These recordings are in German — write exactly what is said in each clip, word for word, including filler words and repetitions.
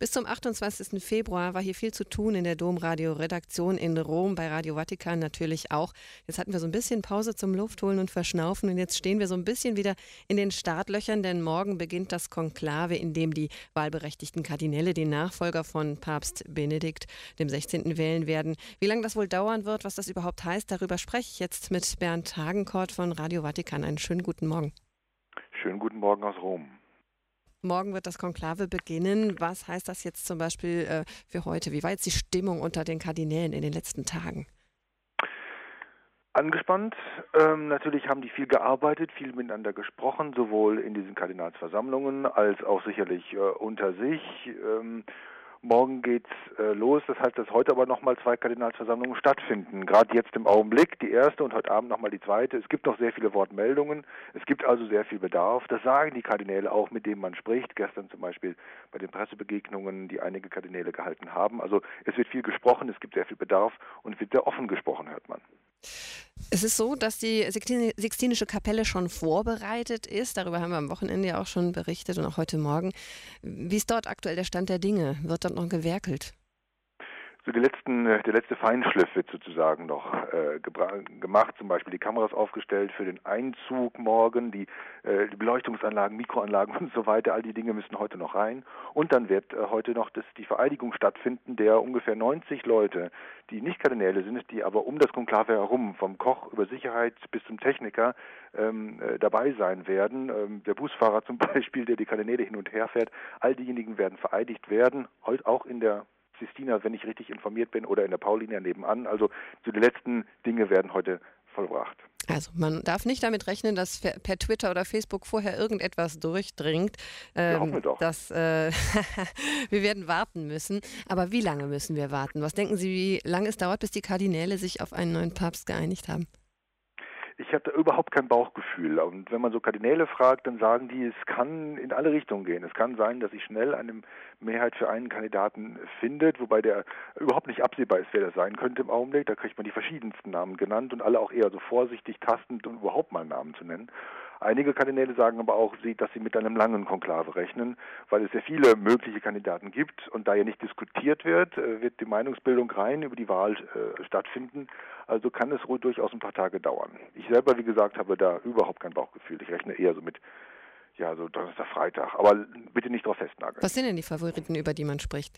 Bis zum achtundzwanzigsten Februar war hier viel zu tun in der Domradio-Redaktion in Rom, bei Radio Vatikan natürlich auch. Jetzt hatten wir so ein bisschen Pause zum Luftholen und Verschnaufen und jetzt stehen wir so ein bisschen wieder in den Startlöchern, denn morgen beginnt das Konklave, in dem die wahlberechtigten Kardinäle den Nachfolger von Papst Benedikt dem sechzehnten wählen werden. Wie lange das wohl dauern wird, was das überhaupt heißt, darüber spreche ich jetzt mit Bernd Hagenkort von Radio Vatikan. Einen schönen guten Morgen. Schönen guten Morgen aus Rom. Morgen wird das Konklave beginnen. Was heißt das jetzt zum Beispiel äh, für heute? Wie war jetzt die Stimmung unter den Kardinälen in den letzten Tagen? Angespannt. Ähm, natürlich haben die viel gearbeitet, viel miteinander gesprochen, sowohl in diesen Kardinalsversammlungen als auch sicherlich äh, unter sich. Ähm, Morgen geht's äh, los, das heißt, dass heute aber nochmal zwei Kardinalsversammlungen stattfinden. Gerade jetzt im Augenblick die erste und heute Abend nochmal die zweite. Es gibt noch sehr viele Wortmeldungen, es gibt also sehr viel Bedarf. Das sagen die Kardinäle auch, mit denen man spricht. Gestern zum Beispiel bei den Pressebegegnungen, die einige Kardinäle gehalten haben. Also es wird viel gesprochen, es gibt sehr viel Bedarf und es wird sehr offen gesprochen, hört man. Es ist so, dass die Sixtinische Kapelle schon vorbereitet ist. Darüber haben wir am Wochenende ja auch schon berichtet und auch heute Morgen. Wie ist dort aktuell der Stand der Dinge? Wird dort noch gewerkelt? So die letzten, der letzte Feinschliff wird sozusagen noch äh, gemacht, zum Beispiel die Kameras aufgestellt für den Einzug morgen, die, äh, die Beleuchtungsanlagen, Mikroanlagen und so weiter, all die Dinge müssen heute noch rein. Und dann wird äh, heute noch das, die Vereidigung stattfinden der ungefähr neunzig Leute, die nicht Kardinäle sind, die aber um das Konklave herum, vom Koch über Sicherheit bis zum Techniker, ähm, äh, dabei sein werden. Ähm, der Busfahrer zum Beispiel, der die Kardinäle hin und her fährt, all diejenigen werden vereidigt werden, heute auch in der Sistina, wenn ich richtig informiert bin, oder in der Paulinia nebenan. Also so die letzten Dinge werden heute vollbracht. Also man darf nicht damit rechnen, dass per Twitter oder Facebook vorher irgendetwas durchdringt. Ähm, ja, hoffen wir doch. Dass, äh, wir werden warten müssen. Aber wie lange müssen wir warten? Was denken Sie, wie lange es dauert, bis die Kardinäle sich auf einen neuen Papst geeinigt haben? Ich habe da überhaupt kein Bauchgefühl. Und wenn man so Kardinäle fragt, dann sagen die, es kann in alle Richtungen gehen. Es kann sein, dass sich schnell eine Mehrheit für einen Kandidaten findet, wobei der überhaupt nicht absehbar ist, wer das sein könnte im Augenblick. Da kriegt man die verschiedensten Namen genannt und alle auch eher so vorsichtig tastend, um überhaupt mal Namen zu nennen. Einige Kardinäle sagen aber auch, dass sie mit einem langen Konklave rechnen, weil es sehr viele mögliche Kandidaten gibt und da ja nicht diskutiert wird, wird die Meinungsbildung rein über die Wahl äh, stattfinden. Also kann es ruhig durchaus ein paar Tage dauern. Ich selber, wie gesagt, habe da überhaupt kein Bauchgefühl. Ich rechne eher so mit, ja, so Donnerstag, Freitag. Aber bitte nicht drauf festnageln. Was sind denn die Favoriten, über die man spricht?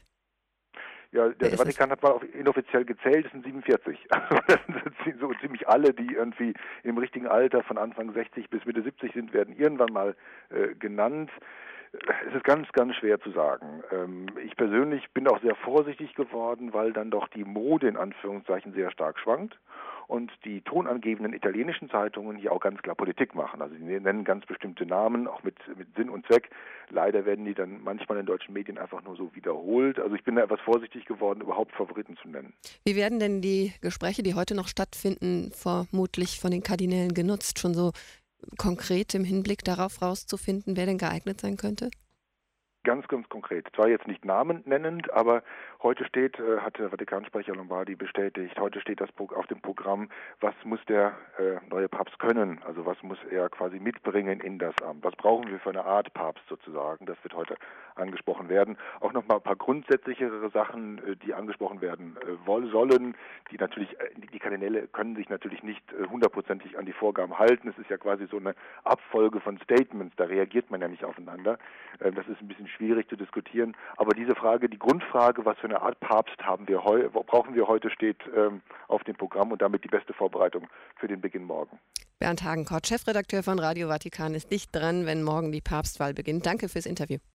Ja, der Wer Vatikan hat mal inoffiziell gezählt, es sind siebenundvierzig. Also das sind so ziemlich alle, die irgendwie im richtigen Alter von Anfang sechzig bis Mitte siebzig sind, werden irgendwann mal äh, genannt. Es ist ganz, ganz schwer zu sagen. Ähm, ich persönlich bin auch sehr vorsichtig geworden, weil dann doch die Mode in Anführungszeichen sehr stark schwankt und die tonangebenden italienischen Zeitungen hier auch ganz klar Politik machen. Also sie nennen ganz bestimmte Namen, auch mit, mit Sinn und Zweck. Leider werden die dann manchmal in deutschen Medien einfach nur so wiederholt. Also ich bin da etwas vorsichtig geworden, überhaupt Favoriten zu nennen. Wie werden denn die Gespräche, die heute noch stattfinden, vermutlich von den Kardinälen genutzt? Schon so konkret im Hinblick darauf rauszufinden, wer denn geeignet sein könnte? Ganz, ganz konkret. Zwar jetzt nicht namennennend, aber heute steht, äh, hat der Vatikansprecher Lombardi bestätigt, heute steht das auf dem Programm, was muss der äh, neue Papst können, also was muss er quasi mitbringen in das Amt. Was brauchen wir für eine Art Papst sozusagen, das wird heute angesprochen werden. Auch nochmal ein paar grundsätzlichere Sachen, äh, die angesprochen werden äh, wollen, sollen, die natürlich, äh, die Kardinäle können sich natürlich nicht äh, hundertprozentig an die Vorgaben halten. Es ist ja quasi so eine Abfolge von Statements, da reagiert man ja nicht aufeinander. Äh, das ist ein bisschen schwierig zu diskutieren, aber diese Frage, die Grundfrage, was für eine Art Papst haben wir heu, brauchen wir heute, steht ähm, auf dem Programm und damit die beste Vorbereitung für den Beginn morgen. Bernd Hagenkort, Chefredakteur von Radio Vatikan, ist dicht dran, wenn morgen die Papstwahl beginnt. Danke fürs Interview.